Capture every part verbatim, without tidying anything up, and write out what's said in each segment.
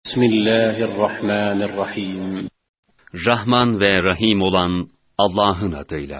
Bismillahirrahmanirrahim. Rahman ve Rahim olan Allah'ın adıyla.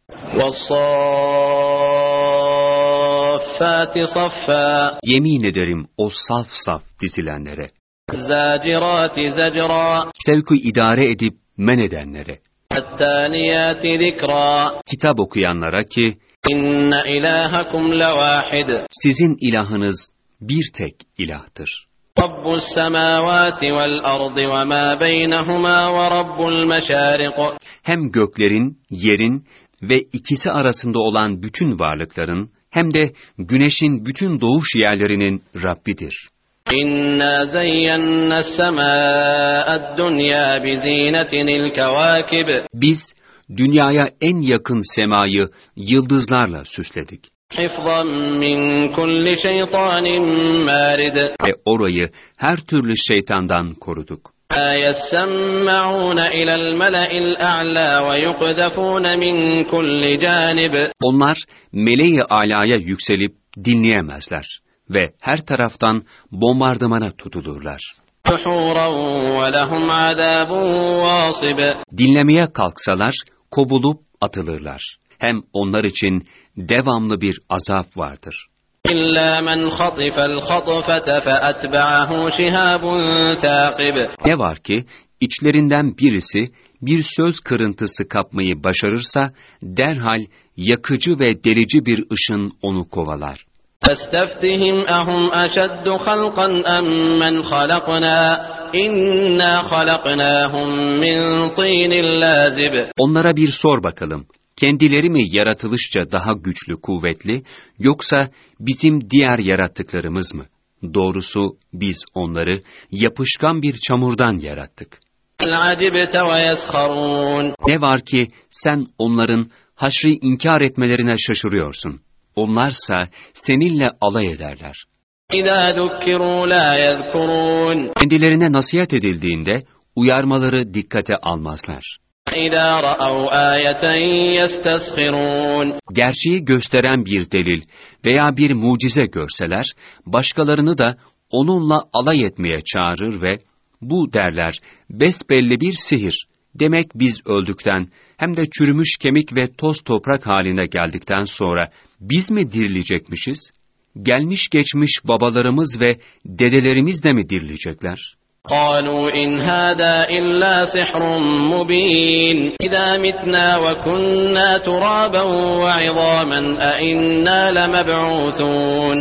وَالصَّافَّاتِ صَفًّا. Yemin ederim o saf saf dizilenlere. الزَّاجِرَاتِ زَجْرًا. Sevku idare edip men edenlere. التَّالِيَاتِ ذِكْرًا. Kitap okuyanlara ki, İnne ilahakum levahid. sizin ilahınız bir tek ilahtır. Rabbus semavati vel ardı ve ma beynehuma ve rabbul meşarik. Hem göklerin, yerin ve ikisi arasında olan bütün varlıkların, hem de güneşin bütün doğuş yerlerinin Rabbidir. İnna zeyyenne semâ'ed dünya bi zînetinil kevâkib. Biz, dünyaya en yakın semayı yıldızlarla süsledik. Hifzan min kulli şeytanin marid. Ve orayı her türlü şeytandan koruduk. Yessemme'ûne ilel mele'il a'lâ ve yukdefûne min kulli canib. Onlar meleği alaya yükselip dinleyemezler ve her taraftan bombardımana tutulurlar. Duhuran ve lehum azâbun vâsib. Dinlemeye kalksalar kovulup atılırlar. Hem onlar için devamlı bir azap vardır. İllâ men khatifel khatfete fe etbe'ahu şihâbun sâkib. Ne var ki içlerinden birisi bir söz kırıntısı kapmayı başarırsa derhal yakıcı ve delici bir ışın onu kovalar. Festeftihim ehum eşeddu halqan emmen halakna inna halaknahum min tînil lâzib. Onlara bir sor bakalım. Kendileri mi yaratılışça daha güçlü, kuvvetli, yoksa bizim diğer yarattıklarımız mı? Doğrusu biz onları yapışkan bir çamurdan yarattık. Ne var ki sen onların haşrı inkar etmelerine şaşırıyorsun. Onlarsa seninle alay ederler. Kendilerine nasihat edildiğinde uyarmaları dikkate almazlar. Gerçeği gösteren bir delil veya bir mucize görseler, başkalarını da onunla alay etmeye çağırır ve bu derler, besbelli bir sihir. Demek biz öldükten hem de çürümüş kemik ve toz toprak haline geldikten sonra biz mi dirilecekmişiz? Gelmiş geçmiş babalarımız ve dedelerimiz de mi dirilecekler? قالوا إن هذا إلا سحر مبين إذا متنا وكنا ترابا وعظاما أئنا لمبعوثون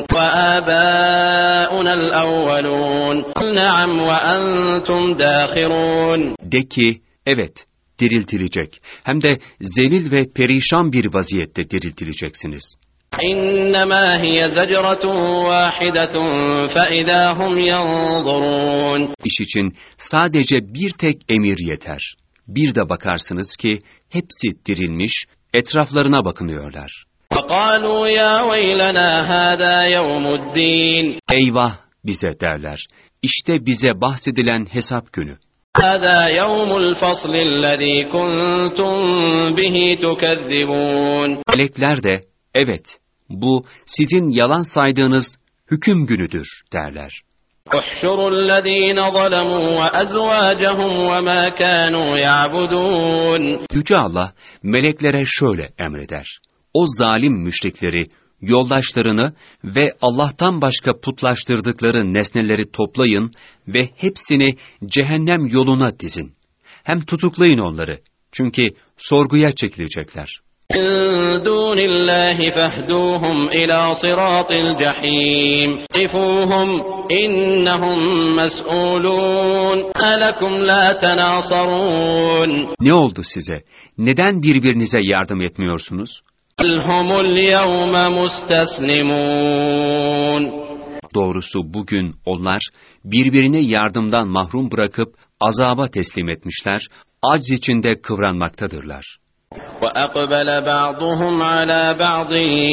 وآباؤنا الأولون نعم وأنتم داخرون. De ki, evet, diriltilecek. Hem de zelil ve perişan bir vaziyette diriltileceksiniz. İnnemâ hiye zecratun vâhidetun fe idâhum yanzurûn. İş için sadece bir tek emir yeter. Bir de bakarsınız ki hepsi dirilmiş, etraflarına bakınıyorlar. وَقَالُوا يَا وَيْلَنَا هَذَا يَوْمُ الدِّينِ. Eyvah bize derler. İşte bize bahsedilen hesap günü. هَذَا يَوْمُ الْفَصْلِ الَّذ۪ي كُنْتُمْ بِهِ تُكَذِّبُونَ. Melekler de, evet, bu sizin yalan saydığınız hüküm günüdür derler. اُحْشُرُوا الَّذ۪ينَ ظَلَمُوا وَأَزْوَاجَهُمْ وَمَا كَانُوا يَعْبُدُونَ. Yüce Allah meleklere şöyle emreder. O zalim müşrikleri, yoldaşlarını ve Allah'tan başka putlaştırdıkları nesneleri toplayın ve hepsini cehennem yoluna dizin. Hem tutuklayın onları, çünkü sorguya çekilecekler. مِنْ دُونِ اللّٰهِ فَاهْدُوهُمْ إِلَى صِرَاطِ الْجَحِيمِ قِفُوهُمْ إِنَّهُمْ مَسْئُولُونَ أَلَكُمْ لَا تَنَاصَرُونَ. Ne oldu size? Neden birbirinize yardım etmiyorsunuz? هُمُ الْيَوْمَ مُسْتَسْلِمُونَ. Doğrusu bugün onlar birbirine yardımdan mahrum bırakıp azaba teslim etmişler, acz içinde kıvranmaktadırlar. وَأَقْبَلَ بَعْضُهُمْ عَلَى بَعْضٍ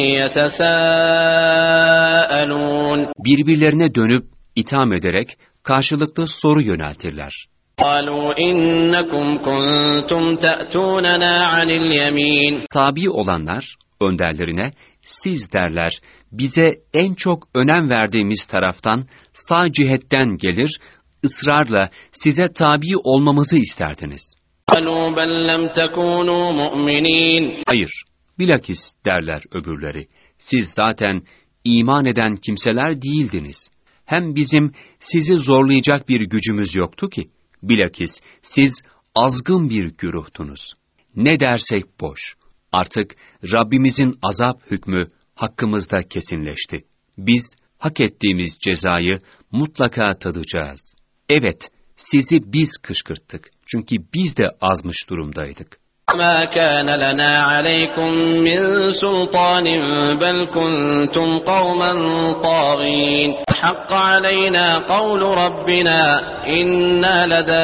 يَتَسَاءَلُونَ. Birbirlerine dönüp itham ederek karşılıklı soru yöneltirler. قَالُوا إِنَّكُمْ كُنْتُمْ تَأْتُونَنَا عَنِ الْيَمِينِ. Tabi olanlar önderlerine, siz derler, bize en çok önem verdiğimiz taraftan sağ cihetten gelir, ısrarla size tabi olmamızı isterdiniz. قَالُوا بَلْ لَمْ تَكُونُوا مُؤْمِنِينَ Hayır, bilakis derler öbürleri. Siz zaten iman eden kimseler değildiniz. Hem bizim sizi zorlayacak bir gücümüz yoktu ki. Bilakis siz azgın bir güruhtunuz. Ne dersek boş. Artık Rabbimizin azap hükmü hakkımızda kesinleşti. Biz hak ettiğimiz cezayı mutlaka tadacağız. Evet, sizi biz kışkırttık. Çünkü biz de azmış durumdaydık. مَا كَانَ لَنَا عَلَيْكُمْ مِنْ سُلْطَانٍ بَلْ كُنْتُمْ قَوْمًا طَاغِينَ حَقَّ عَلَيْنَا قَوْلُ رَبِّنَا إِنَّا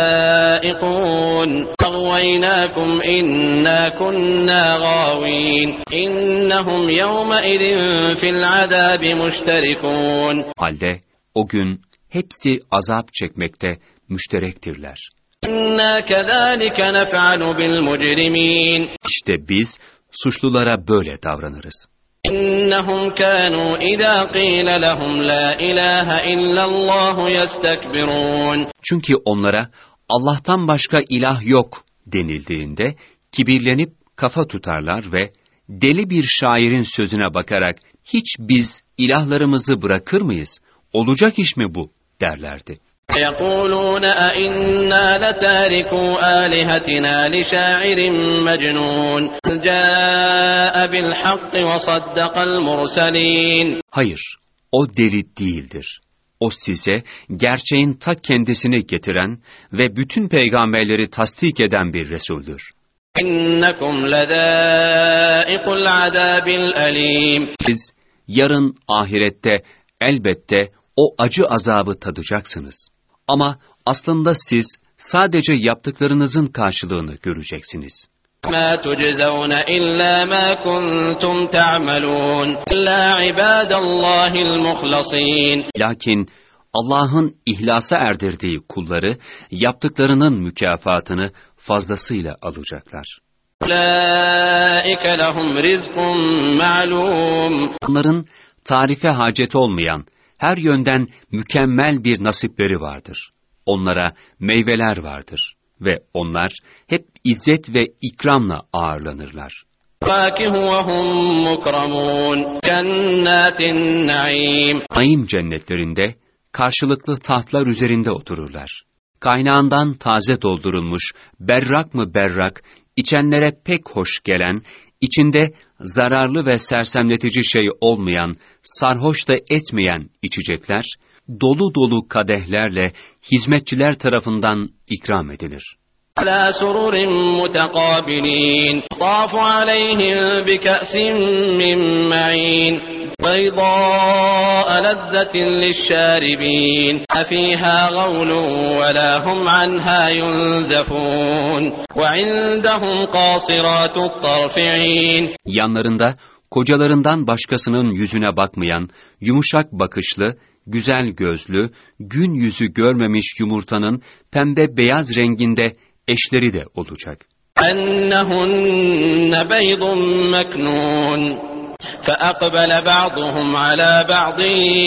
لَذَائِقُونَ أَغْوَيْنَاكُمْ إِنَّا كُنَّا غَاوِينَ إِنَّهُمْ يَوْمَئِذٍ فِي الْعَذَابِ مُشْتَرِكُونَ Halde o gün hepsi azap çekmekte müşterektirler. İnna kezalike nef'alu bil mujrimin. İşte biz suçlulara böyle davranırız. İnnehum kanu iza qila lehum la ilahe illallah yestekbirun. Çünkü onlara Allah'tan başka ilah yok denildiğinde kibirlenip kafa tutarlar ve deli bir şairin sözüne bakarak hiç biz ilahlarımızı bırakır mıyız? Olacak iş mi bu derlerdi. يَقُولُونَ أَإِنَّا لَتَارِكُوا آلِهَتِنَا لِشَاعِرٍ مَجْنُونَ جَاءَ بِالْحَقِّ وَصَدَّقَ الْمُرْسَلِينَ. Hayır, o deli değildir. O size gerçeğin ta kendisini getiren ve bütün peygamberleri tasdik eden bir Resuldür. إِنَّكُمْ لَذَائِقُو الْعَذَابِ الْأَلِيمِ. Siz yarın ahirette elbette o acı azabı tadacaksınız. Ama aslında siz sadece yaptıklarınızın karşılığını göreceksiniz. مَا تُجْزَوْنَ إِلَّا مَا كُنْتُمْ تَعْمَلُونَ إِلَّا عِبَادَ اللّٰهِ الْمُخْلَصِينَ. Lakin Allah'ın ihlasa erdirdiği kulları yaptıklarının mükafatını fazlasıyla alacaklar. أُولَٰئِكَ لَهُمْ رِزْقٌ مَعْلُومٌ. Onların tarife haceti olmayan, her yönden mükemmel bir nasipleri vardır. Onlara meyveler vardır ve onlar hep izzet ve ikramla ağırlanırlar. فَاكِهُ وَهُمْ مُكْرَمُونَ جَنَّاتِ النَّعِيمِ. Naim cennetlerinde karşılıklı tahtlar üzerinde otururlar. Kaynağından taze doldurulmuş, berrak mı berrak, içenlere pek hoş gelen, içinde zararlı ve sersemletici şey olmayan, sarhoş da etmeyen içecekler, dolu dolu kadehlerle hizmetçiler tarafından ikram edilir. عَلَى سُرُرٍ مُتَقَابِلِينَ طَافُ عَلَيْهِمْ بِكَأْسٍ مِّن مَّعِينٍ بَيْضَاءَ لَذَّةٍ لِّلشَّارِبِينَ أَفِيهَا غَوْلٌ وَلَا هُمْ عَنْهَا يُنزَفُونَ وَعِندَهُمْ قَاصِرَاتُ الطَّرْفِ عِينٌ. Yanlarında kocalarından başkasının yüzüne bakmayan, yumuşak bakışlı, güzel gözlü, gün yüzü görmemiş yumurtanın pembe beyaz renginde eşleri de olacak. اَنَّهُنَّ بَيْضٌ مَكْنُونَ فَأَقْبَلَ بَعْضُهُمْ عَلَى بَعْضٍ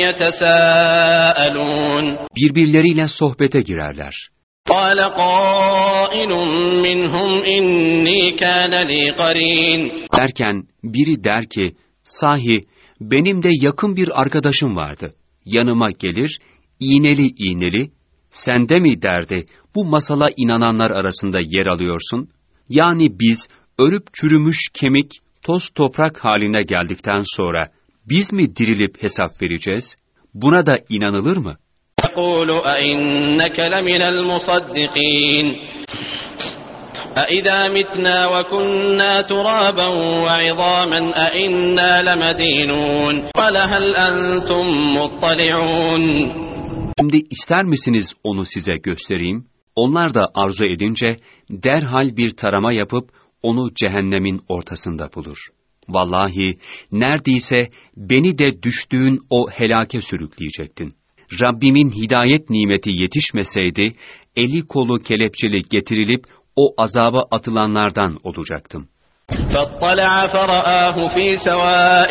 يَتَسَاءَلُونَ. Birbirleriyle sohbete girerler. قَالَ قَائِلٌ مِّنْهُمْ إِنِّي كَانَ لِي قَرِينٌ. Derken biri der ki, sahi benim de yakın bir arkadaşım vardı. Yanıma gelir, iğneli iğneli, sende mi derdi, bu masala inananlar arasında yer alıyorsun? Yani biz ölüp çürümüş kemik, toz toprak haline geldikten sonra biz mi dirilip hesap vereceğiz? Buna da inanılır mı? يَقُولُ أَإِنَّكَ لَمِنَ الْمُصَدِّقِينَ أَإِذَا مِتْنَا وَكُنَّا تُرَابًا وَعِظَامًا أَإِنَّا لَمَدِينُونَ قَالَ هَلْ أَنْتُمْ مُطَّلِعُونَ. Şimdi ister misiniz onu size göstereyim? Onlar da arzu edince derhal bir tarama yapıp onu cehennemin ortasında bulur. Vallahi neredeyse beni de düştüğün o helake sürükleyecektin. Rabbimin hidayet nimeti yetişmeseydi, eli kolu kelepçeli getirilip o azaba atılanlardan olacaktım. فَاطَّلَعَ فَرَآهُ فِي سَوَاءِ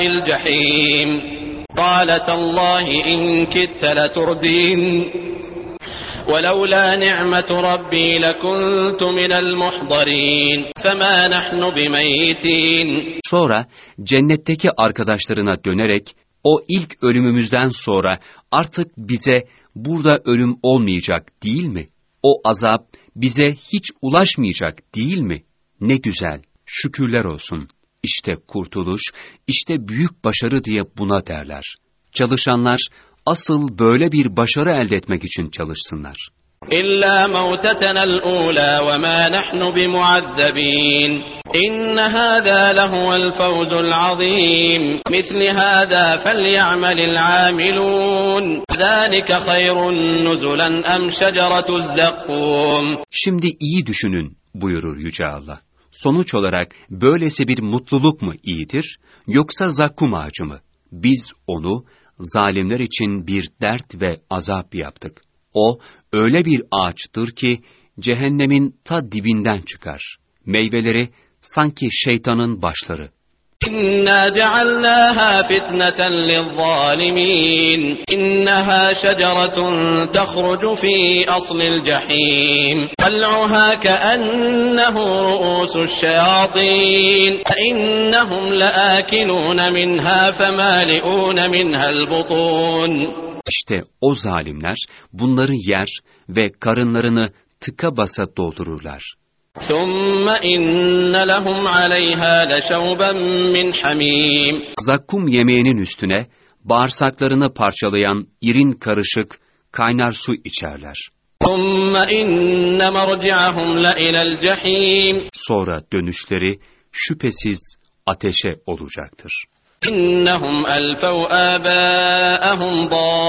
الْجَحِيمِ قَالَ تَاللّٰهِ إِنْ كِدتَّ لَتُرْدِينِ وَلَوْلَا نِعْمَةُ رَبِّي لَكُنْتُ مِنَ الْمُحْضَرِينَ فَمَا نَحْنُ بِمَيِّتِينَ. Sonra cennetteki arkadaşlarına dönerek, o ilk ölümümüzden sonra artık bize burada ölüm olmayacak değil mi? O azap bize hiç ulaşmayacak değil mi? Ne güzel, şükürler olsun. İşte kurtuluş, işte büyük başarı diye buna derler. Çalışanlar asıl böyle bir başarı elde etmek için çalışsınlar. İlla mevtetena al-ula ve ma nahnu bimuazzabin. İnne hâzâ lehuvel fawzul azîm. Misli hâzâ felya'melil âmilûn. Zâlike hayrun nuzulen em şeceretuz zekkûm. Şimdi iyi düşünün buyurur Yüce Allah. Sonuç olarak böylesi bir mutluluk mu iyidir, yoksa zakkum ağacı mı? Biz onu zalimler için bir dert ve azap yaptık. O öyle bir ağaçtır ki cehennemin ta dibinden çıkar. Meyveleri sanki şeytanın başları. İnna cealnâhâ fitneten lizzâlimîn. İnneha şeceretun tehrucu fî aslil cehîm. Tal'uhâ ke'ennehu ru'ûsu'ş-şeyâtîn. İnnehum leâkilûne minhâ femâli'ûne minha'l butûn. İşte o zalimler bunları yer ve karınlarını tıka basa doldururlar. ثُمَّ إِنَّ لَهُمْ عَلَيْهَا لَشَوْبًا مِّنْ حَمِيمٍ. Zakkum yemeğinin üstüne bağırsaklarını parçalayan irin karışık kaynar su içerler. ثُمَّ إِنَّ مَرْجِعَهُمْ لَإِلَى الْجَحِيمِ. Sonra dönüşleri şüphesiz ateşe olacaktır. إِنَّهُمْ أَلْفَوْا آبَاءَهُمْ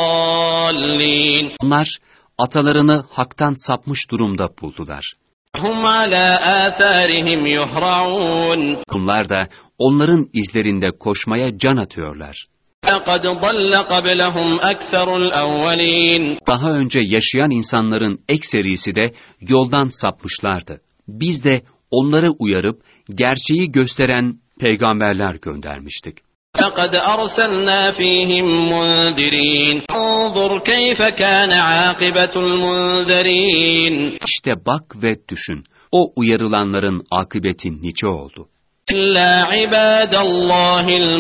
ضَالِّينَ. Onlar atalarını haktan sapmış durumda buldular. هُمْ عَلَى آثَارِهِمْ يُهْرَعُونَ. Bunlar da onların izlerinde koşmaya can atıyorlar. لَقَدْ ضَلَّ قَبْلَهُمْ أَكْثَرُ الْأَوَّلِينَ. Daha önce yaşayan insanların ekserisi de yoldan sapmışlardı. Biz de onları uyarıp gerçeği gösteren peygamberler göndermiştik. لَقَدْ أَرْسَلْنَا فِيهِمْ مُنذِرِينَ. انظُرْ كَيْفَ كَانَ عَاقِبَةُ الْمُنذَرِينَ. İşte bak ve düşün, o uyarılanların akıbeti nice oldu. İllâ ibâdallâhil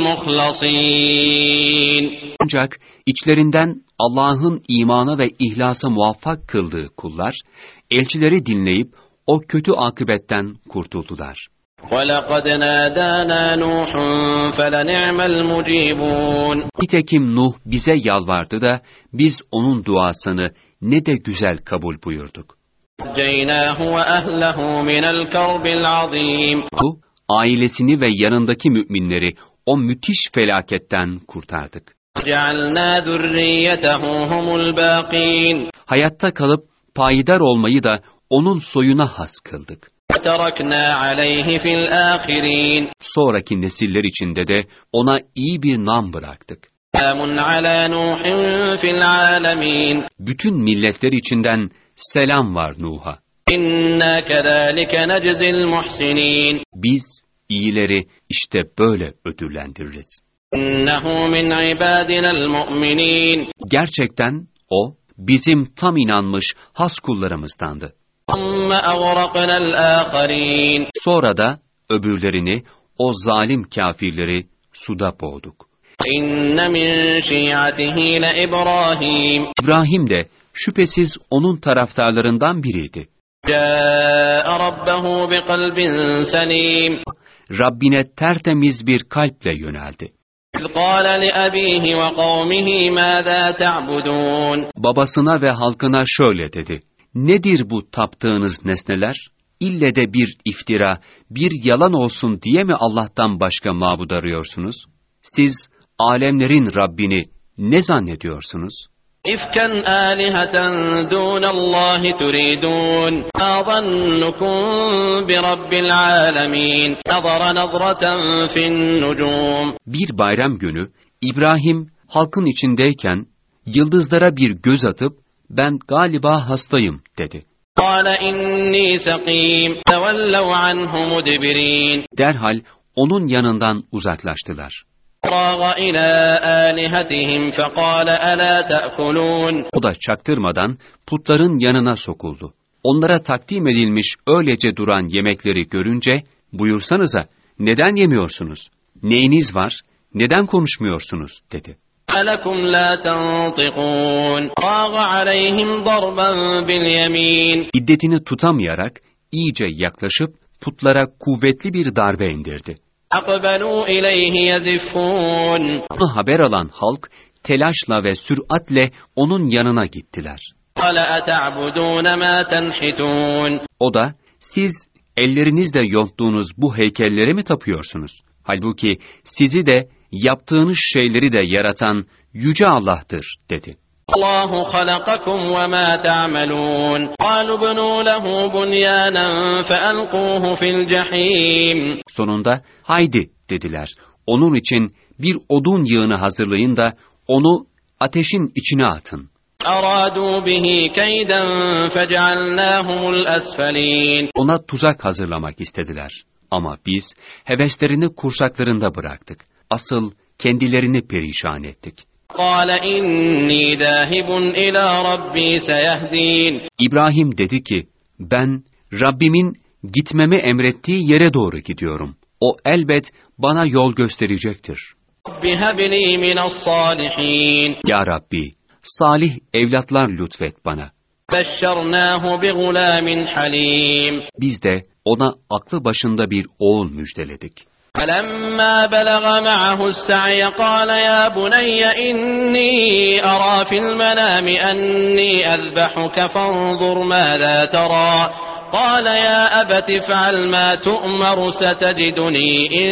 muhlasîn. Ancak içlerinden Allah'ın imana ve ihlasa muvaffak kıldığı kullar, elçileri dinleyip o kötü akıbetten kurtuldular. وَلَقَدْ نَادَانَا نُوحٌ فَلَنِعْمَ الْمُجِيبُونَ. Nitekim Nuh bize yalvardı da biz onun duasını ne de güzel kabul buyurduk. نَجَّيْنَاهُ وَأَهْلَهُ مِنَ الْكَرْبِ الْعَظِيمِ. Bu, ailesini ve yanındaki müminleri o müthiş felaketten kurtardık. جَعَلْنَا ذُرِّيَّتَهُ هُمُ الْبَاقِينَ. Hayatta kalıp payidar olmayı da onun soyuna has kıldık. وَتَرَكْنَا عَلَيْهِ فِي الْآخِرِينَ. Sonraki nesiller içinde de ona iyi bir nam bıraktık. سَلَامٌ عَلَى نُوحٍ فِي الْعَالَمِينَ. Bütün milletler içinden selam var Nuh'a. İnna kezalike neczil muhsinin. Biz iyileri işte böyle ödüllendiririz. İnnehu min ibadina'l mu'minin. Gerçekten o bizim tam inanmış has kullarımızdandı. Amma aghraqna'l akharin. Sonra da öbürlerini, o zalim kafirleri suda boğduk. İnne min şi'atihi le İbrahim. İbrahim de şüphesiz onun taraftarlarından biriydi. Câ'a rabbehu biqalbin selim. Rabbine tertemiz bir kalple yöneldi. قَالَ لِأَب۪يهِ وَقَوْمِهِ مَاذَا تَعْبُدُونَ. Babasına ve halkına şöyle dedi. Nedir bu taptığınız nesneler? İlle de bir iftira, bir yalan olsun diye mi Allah'tan başka mabud arıyorsunuz? Siz alemlerin Rabbini ne zannediyorsunuz? İfken âliheten dûnallâhi turidûn. Mâ zannukum bi rabbil âlemîn. Nazara nazraten fin nucûm. Bir bayram günü İbrahim halkın içindeyken yıldızlara bir göz atıp ben galiba hastayım dedi. قَالَ إِنِّي سَقِيمٌ. تَوَلَّوْا عَنْهُ مُدْبِرِينَ. Derhal onun yanından uzaklaştılar. فراغ إلى آلهتهم فقال ألا تأكلون. O da çaktırmadan putların yanına sokuldu. Onlara takdim edilmiş öylece duran yemekleri görünce, buyursanıza, neden yemiyorsunuz? Neyiniz var? Neden konuşmuyorsunuz? dedi. أَلَكُمْ لَا تَنْطِقُونَ فراغ عَلَيْهِمْ ضَرْبًا بِالْيَمِينِ. İddetini tutamayarak iyice yaklaşıp putlara kuvvetli bir darbe indirdi. أَقْبَلُوا إِلَيْهِ يَزِفُّونَ. Bunu haber alan halk telaşla ve süratle onun yanına gittiler. قَالَ أَتَعْبُدُونَ مَا تَنْحِتُونَ. O da, siz ellerinizle yonttuğunuz bu heykellere mi tapıyorsunuz? Halbuki sizi de yaptığınız şeyleri de yaratan Yüce Allah'tır, dedi. اللّٰهُ خَلَقَكُمْ وَمَا تَعْمَلُونَ قَالُوا ابْنُوا لَهُ بُنْيَانًا فَأَلْقُوهُ فِي الْجَحِيمِ. Sonunda, haydi dediler, onun için bir odun yığını hazırlayın da onu ateşin içine atın. أَرَادُوا بِهِ كَيْدًا فَجَعَلْنَاهُمُ الْأَسْفَلِينَ. Ona tuzak hazırlamak istediler. Ama biz heveslerini kursaklarında bıraktık. Asıl kendilerini perişan ettik. قَالَ إِنِّي ذَاهِبٌ إِلَى رَبِّي سَيَهْدِينِ. İbrahim dedi ki, ben Rabbimin gitmemi emrettiği yere doğru gidiyorum. O elbet bana yol gösterecektir. رَبِّ هَبْ لِي مِنَ الصَّالِحِينَ. Ya Rabbi, salih evlatlar lütfet bana. بَشَّرْنَاهُ بِغُلَامٍ حَلِيمٍ. Biz de ona aklı başında bir oğul müjdeledik. فَلَمَّا بَلَغَ مَعَهُ السَّعْيَ قَالَ يَا بُنَيَّ إِنِّي أَرَى فِي الْمَنَامِ أَنِّي أَذْبَحُكَ فَانظُرْ مَاذَا تَرَى قَالَ يَا أَبَتِ افْعَلْ مَا تُؤْمَرُ سَتَجِدُنِي إِنْ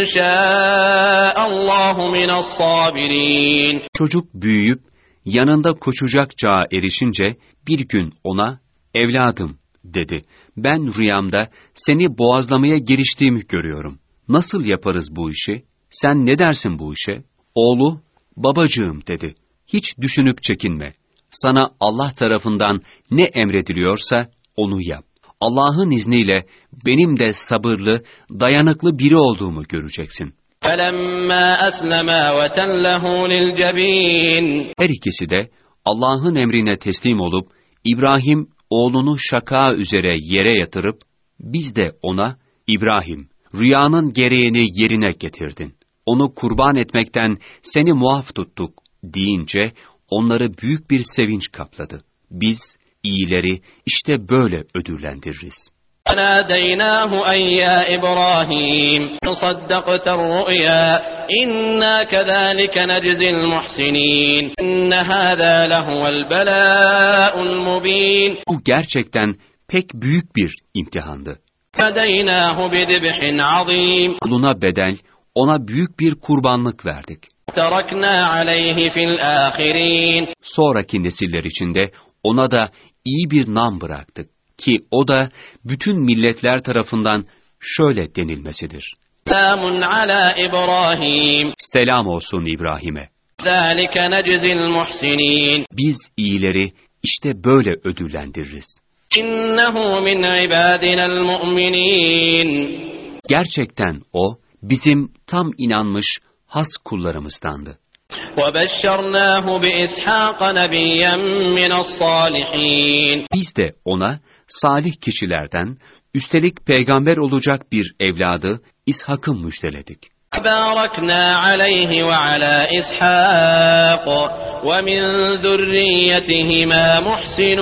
شَاءَ اللّٰهُ مِنَ الصَّابِرِينَ. Çocuk büyüyüp yanında koşacak çağa erişince bir gün ona, evladım dedi, ben rüyamda seni boğazlamaya giriştiğimi görüyorum. Nasıl yaparız bu işi? Sen ne dersin bu işe? Oğlu, babacığım dedi. Hiç düşünüp çekinme. Sana Allah tarafından ne emrediliyorsa onu yap. Allah'ın izniyle benim de sabırlı, dayanıklı biri olduğumu göreceksin. فَلَمَّا أَسْلَمَا وَتَلَّهُ لِلْجَبِينِ. Her ikisi de Allah'ın emrine teslim olup, İbrahim oğlunu şaka üzere yere yatırıp, biz de ona, İbrahim, rüyanın gereğini yerine getirdin. Onu kurban etmekten seni muaf tuttuk deyince onları büyük bir sevinç kapladı. Biz iyileri işte böyle ödüllendiririz. فَنَادَيْنَاهُ أَنْ يَا إِبْرَاهِيمُ صَدَّقْتَ الرُّؤْيَا إِنَّا كَذَلِكَ نَجْزِي الْمُحْسِنِينَ إِنَّ هَذَا لَهُوَ الْبَلَاءُ الْمُبِينُ. Bu gerçekten pek büyük bir imtihandı. فَدَيْنَاهُ بِذِبْحٍ عَظِيمٍ. Kuluna bedel, ona büyük bir kurbanlık verdik. تَرَكْنَا عَلَيْهِ فِي الْآخِرِينَ. Sonraki nesiller içinde ona da iyi bir nam bıraktık ki o da bütün milletler tarafından şöyle denilmesidir. سَلَامٌ عَلَى إِبْرَاهِيمَ. Selam olsun İbrahim'e. ذَٰلِكَ نَجْزِي الْمُحْسِنِينَ. Biz iyileri işte böyle ödüllendiririz. إِنَّهُ مِنْ عِبَادِنَا الْمُؤْمِنِينَ. Gerçekten o, bizim tam inanmış has kullarımızdandı. وَبَشَّرْنَاهُ بِإِسْحَاقَ نَبِيًّا مِنَ الصَّالِحِينَ. Biz de ona salih kişilerden, üstelik peygamber olacak bir evladı İshak'ı müjdeledik. بَارَكْنَا عَلَيْهِ وَعَلَى إِسْحَاقَ وَمِنْ ذُرِّيَّتِهِمَا مُحْسِنٌ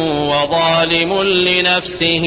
وَظَالِمٌ لِنَفْسِهِ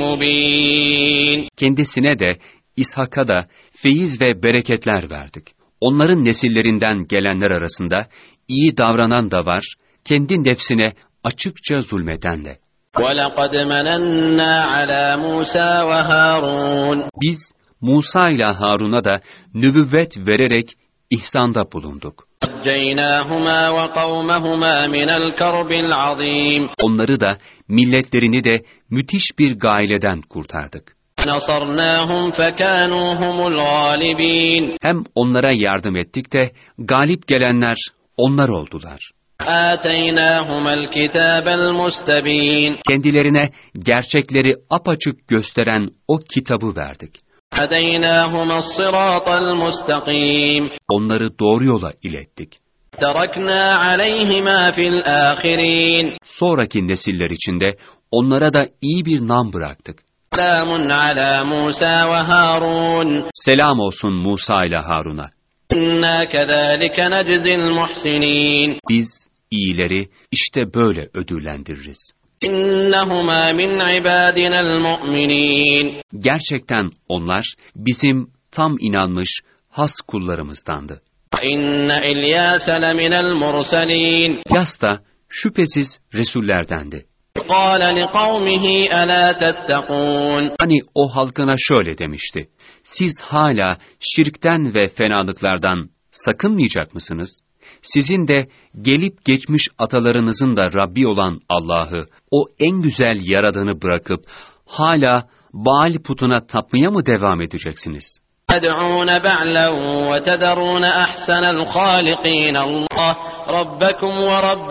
مُبِينٌ. Kendisine de, İshak'a da feyiz ve bereketler verdik. Onların nesillerinden gelenler arasında iyi davranan da var, kendi nefsine açıkça zulmeden de. وَلَقَدْ مَنَنَّا عَلَى مُوسَى وَهَارُونَ. Biz Musa ile Harun'a da nübüvvet vererek ihsanda bulunduk. نَجَّيْنَاهُمَا وَقَوْمَهُمَا مِنَ الْكَرْبِ الْعَظِيمِ. Onları da milletlerini de müthiş bir gaileden kurtardık. نَصَرْنَاهُمْ فَكَانُوا هُمُ الْغَالِبِينَ. Hem onlara yardım ettik de galip gelenler onlar oldular. آتَيْنَاهُمَا الْكِتَابَ الْمُسْتَبِينَ. Kendilerine gerçekleri apaçık gösteren o kitabı verdik. هَدَيْنَاهُمَا الصِّرَاطَ الْمُسْتَقِيمَ Onları doğru yola ilettik. تَرَكْنَا عَلَيْهِمَا فِي الْآخِرِينَ Sonraki nesiller içinde onlara da iyi bir nam bıraktık. سَلَامٌ عَلَى مُوسَى وَهَارُونَ Selam olsun Musa ile Harun'a. İnna kezalike neczil muhsinin. Biz iyileri işte böyle ödüllendiririz. İnnehuma min ibadina'l mu'minin. Gerçekten onlar bizim tam inanmış has kullarımızdandı. İnne İlyas leminel murselin. İlyas da şüphesiz resullerdendi. قَالَ لِقَوْمِهِ أَلَا تَتَّقُونَ. Hani o halkına şöyle demişti: Siz hala şirkten ve fenalıklardan sakınmayacak mısınız? Sizin de gelip geçmiş atalarınızın da Rabbi olan Allah'ı, o en güzel yaradanı bırakıp hala Baal putuna tapmaya mı devam edeceksiniz? تَدْعُونَ بَعْلًا وَتَذَرُونَ أَحْسَنَ الْخَالِقِينَ اللّٰهَ رَبَّكُمْ وَرَبَّ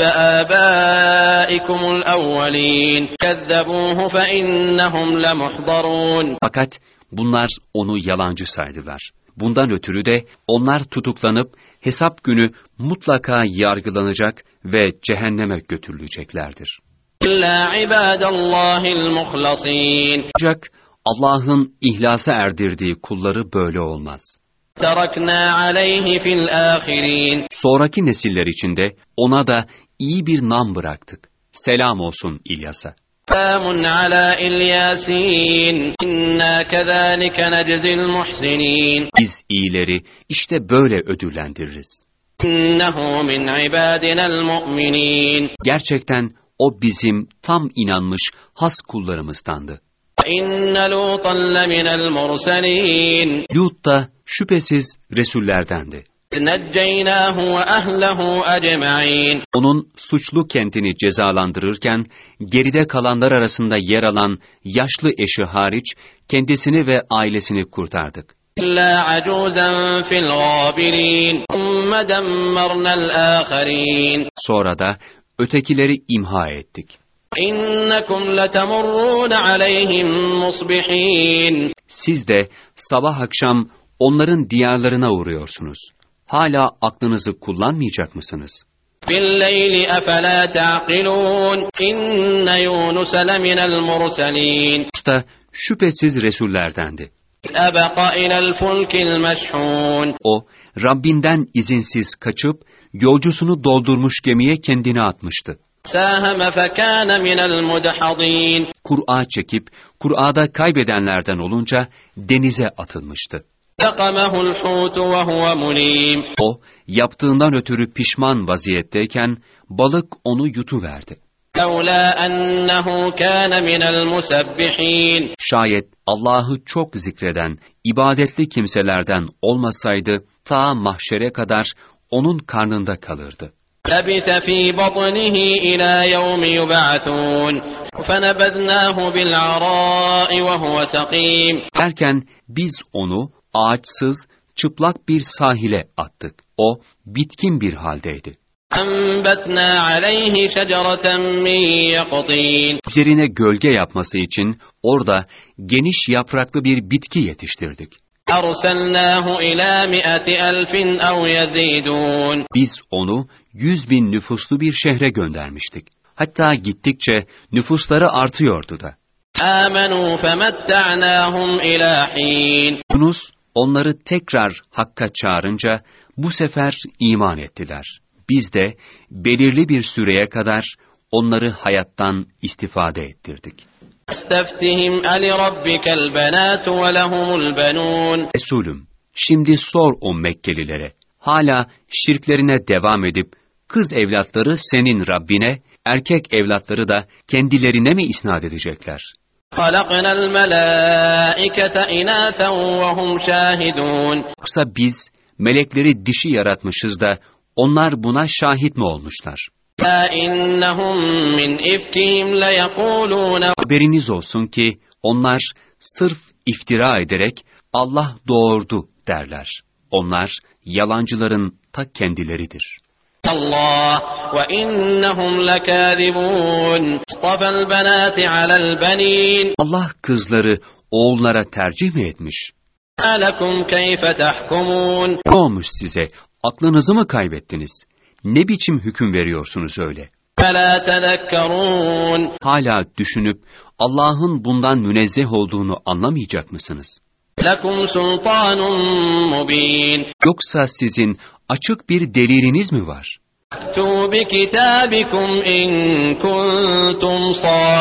آبَائِكُمُ الْأَوَّلِينَ كَذَّبُوهُ فَإِنَّهُمْ لَمُحْضَرُونَ. Fakat bunlar onu yalancı saydılar. Bundan ötürü de onlar tutuklanıp hesap günü mutlaka yargılanacak ve cehenneme götürüleceklerdir. İlla ibadallahil muhlasin. Ancak Allah'ın ihlasa erdirdiği kulları böyle olmaz. Terakna aleyhi fil ahirin. Sonraki nesiller içinde ona da iyi bir nam bıraktık. Selam olsun İlyas'a. Selamun ala İlyasin. İnna kezalike neczil muhsinin. Biz iyileri işte böyle ödüllendiririz. İnnehu min ibadina'l mu'minin. Gerçekten o bizim tam inanmış has kullarımızdandı. İnne Lutan leminel murselin. Lut da şüphesiz resullerdendi. نَجَّيْنَاهُ وَأَهْلَهُ أَجْمَعِينَ. Onun suçlu kentini cezalandırırken geride kalanlar arasında yer alan yaşlı eşi hariç kendisini ve ailesini kurtardık. إِلَّا عَجُوزًا فِي الْغَابِرِينَ ثُمَّ دَمَّرْنَا الْآخَرِينَ. Sonra da ötekileri imha ettik. إِنَّكُمْ لَتَمُرُّونَ عَلَيْهِمْ مُصْبِحِينَ. Siz de sabah akşam onların diyarlarına uğruyorsunuz. Hala aklınızı kullanmayacak mısınız? بِاللَّيْلِ أَفَلَا تَعْقِلُونَ إِنَّ يُونُسَ لَمِنَ الْمُرْسَلِينَ. Usta şüphesiz resullerdendi. أَبَقَ إِلَى الْفُلْكِ الْمَشْحُونَ. O, Rabbinden izinsiz kaçıp yolcusunu doldurmuş gemiye kendini atmıştı. سَاهَمَ فَكَانَ مِنَ الْمُدْحَضِينَ. Kur'a çekip Kur'a'da kaybedenlerden olunca denize atılmıştı. فَقَمَهُ الْحُوتُ وَهُوَ مُلِيمٌ. O, yaptığından ötürü pişman vaziyetteyken balık onu yutuverdi. لَوْلَا أَنَّهُ كَانَ مِنَ الْمُسَبِّحِينَ. Şayet Allah'ı çok zikreden, ibadetli kimselerden olmasaydı, ta mahşere kadar onun karnında kalırdı. لَبِثَ فِي بَطْنِهِ إِلَى يَوْمِ يُبْعَثُونَ فَنَبَذْنَاهُ بِالْعَرَاءِ وَهُوَ سَقِيمٌ. Derken biz onu ağaçsız, çıplak bir sahile attık. O, bitkin bir haldeydi. أَنبَتْنَا عَلَيْهِ شَجَرَةً مِّن يَقْطِينٍ. Üzerine gölge yapması için orada geniş yapraklı bir bitki yetiştirdik. أَرْسَلْنَاهُ إِلَى مِئَةِ أَلْفٍ أَوْ يَزِيدُونَ. Biz onu yüz bin nüfuslu bir şehre göndermiştik. Hatta gittikçe nüfusları artıyordu da. آمَنُوا فَمَتَّعْنَاهُمْ إِلَى حِينٍ. Yunus onları tekrar Hakk'a çağırınca bu sefer iman ettiler. Biz de belirli bir süreye kadar onları hayattan istifade ettirdik. اسْتَفْتِهِمْ أَلِرَبِّكَ الْبَنَاتُ وَلَهُمُ الْبَنُونَ. Resulüm, şimdi sor o Mekkelilere, hala şirklerine devam edip, kız evlatları senin Rabbine, erkek evlatları da kendilerine mi isnat edecekler? خَلَقْنَا الْمَلَائِكَةَ إِنَاثًا وَهُمْ شَاهِدُونَ. Yoksa biz melekleri dişi yaratmışız da onlar buna şahit mi olmuşlar? يَا إِنَّهُمْ مِنْ إِفْكِهِمْ لَيَقُولُونَ. Haberiniz olsun ki onlar sırf iftira ederek Allah doğurdu derler. Onlar yalancıların ta kendileridir. اللّٰهِ وَإِنَّهُمْ لَكَاذِبُونَ. اصْطَفَى الْبَنَاتِ عَلَى الْبَنِينَ. Allah kızları oğullara tercih mi etmiş? لَكُمْ كَيْفَ تَحْكُمُونَ Ne olmuş size? Aklınızı mı kaybettiniz? Ne biçim hüküm veriyorsunuz öyle? فَلَا تَذَكَّرُونَ Hala düşünüp Allah'ın bundan münezzeh olduğunu anlamayacak mısınız? لَكُمْ سُلْطَانٌ مُبِينٌ Yoksa sizin açık bir deliliniz mi var? اَتُوا بِكِتَابِكُمْ اِنْ كُنْتُمْ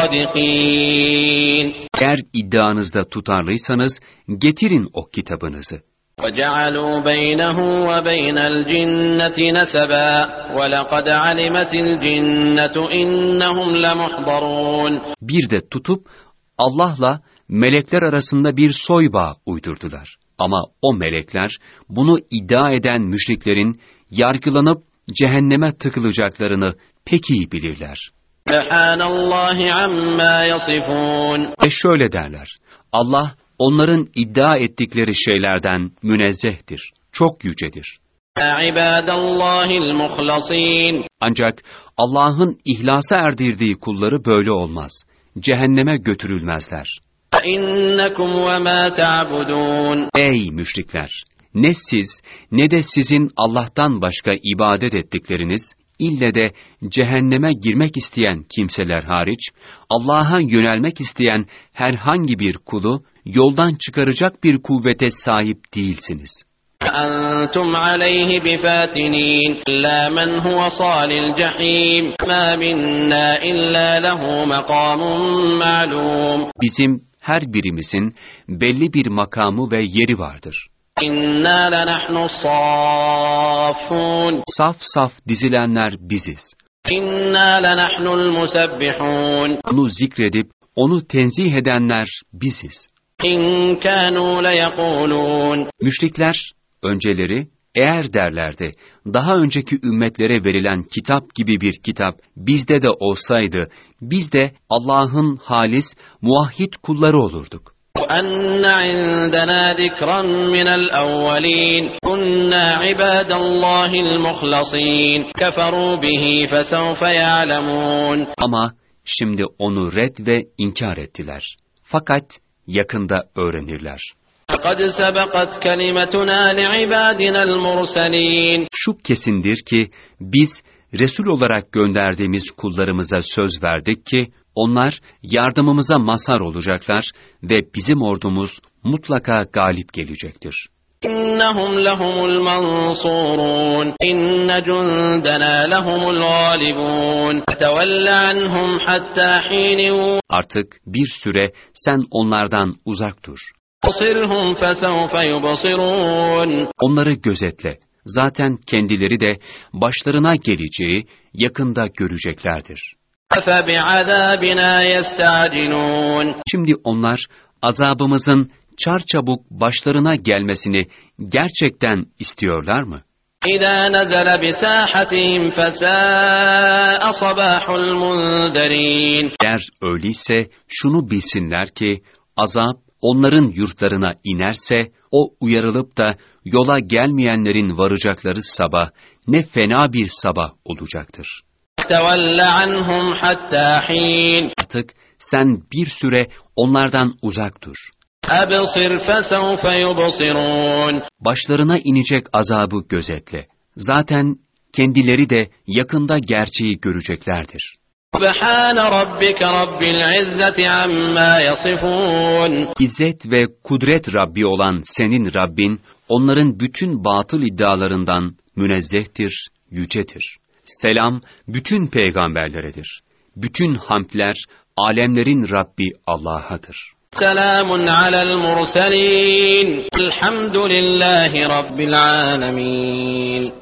صَادِقِينَ Eğer iddianızda tutarlıysanız getirin o kitabınızı. وَجَعَلُوا بَيْنَهُ وَبَيْنَ الْجِنَّةِ نَسَبًا وَلَقَدْ عَلِمَتِ الْجِنَّةُ إِنَّهُمْ لَمُحْضَرُونَ Bir de tutup Allah'la melekler arasında bir soy bağı uydurdular. Ama o melekler bunu iddia eden müşriklerin yargılanıp cehenneme tıkılacaklarını pek iyi bilirler. سُبْحَانَ اللّٰهِ عَمَّا يَصِفُونَ Ve şöyle derler: Allah onların iddia ettikleri şeylerden münezzehtir, çok yücedir. عِبَادَ اللّٰهِ الْمُخْلَصِينَ Ancak Allah'ın ihlasa erdirdiği kulları böyle olmaz. Cehenneme götürülmezler. فَإِنَّكُمْ وَمَا تَعْبُدُونَ Ey müşrikler! Ne siz ne de sizin Allah'tan başka ibadet ettikleriniz, ille de cehenneme girmek isteyen kimseler hariç, Allah'a yönelmek isteyen herhangi bir kulu yoldan çıkaracak bir kuvvete sahip değilsiniz. فَأَنْتُمْ عَلَيْهِ بِفَاتِنِينَ إِلَّا مَنْ هُوَ صَالِ الْجَحِيمِ مَا مِنَّا إِلَّا لَهُ مَقَامٌ مَعْلُومٌ Bizim her birimizin belli bir makamı ve yeri vardır. İnna lenahnu saffun. Saf saf dizilenler biziz. İnna lenahnul musabbihun. Onu zikredip onu tenzih edenler biziz. İn kânû leyekulûn. Müşrikler önceleri eğer derlerdi daha önceki ümmetlere verilen kitap gibi bir kitap bizde de olsaydı biz de Allah'ın halis muvahhid kulları olurduk. وَأَنَّ عِنْدَنَا ذِكْرًا مِنَ الْأَوَّلِينَ كُنَّا عِبَادَ اللّٰهِ الْمُخْلَصِينَ كَفَرُوا بِهِ فَسَوْفَ يَعْلَمُونَ Ama şimdi onu red ve inkar ettiler. Fakat yakında öğrenirler. لَقَدْ سَبَقَتْ كَلِمَتُنَا لِعِبَادِنَا الْمُرْسَلِينَ Şu kesindir ki biz Resul olarak gönderdiğimiz kullarımıza söz verdik ki onlar yardımımıza mazhar olacaklar ve bizim ordumuz mutlaka galip gelecektir. İnnehum lehumul mansurun. İnne cundena lehumul galibun. Tevelle anhum hatta hin. Artık bir süre sen onlardan uzak dur. Basirhum fesevfe yubsirun. Onları gözetle. Zaten kendileri de başlarına geleceği yakında göreceklerdir. فَبِعَذَابِنَا يَسْتَعْجِلُونَ Şimdi onlar azabımızın çarçabuk başlarına gelmesini gerçekten istiyorlar mı? İzâ nezele bisâhatihim fesâ'a sabâhul munzerîn. Eğer öyleyse şunu bilsinler ki azap onların yurtlarına inerse o uyarılıp da yola gelmeyenlerin varacakları sabah ne fena bir sabah olacaktır. Tevelle anhum hatta hin. Artık sen bir süre onlardan uzak dur. Ebsir fesevfe yubsirun. Başlarına inecek azabı gözetle. Zaten kendileri de yakında gerçeği göreceklerdir. Subhane rabbike rabbil izzeti amma yasifun. İzzet ve kudret Rabbi olan senin Rabbin, onların bütün batıl iddialarından münezzehtir, yücedir. Selam bütün peygamberleredir. Bütün hamdler alemlerin Rabbi Allah'adır. Selamun alel murselin. Elhamdülillahi rabbil alemin.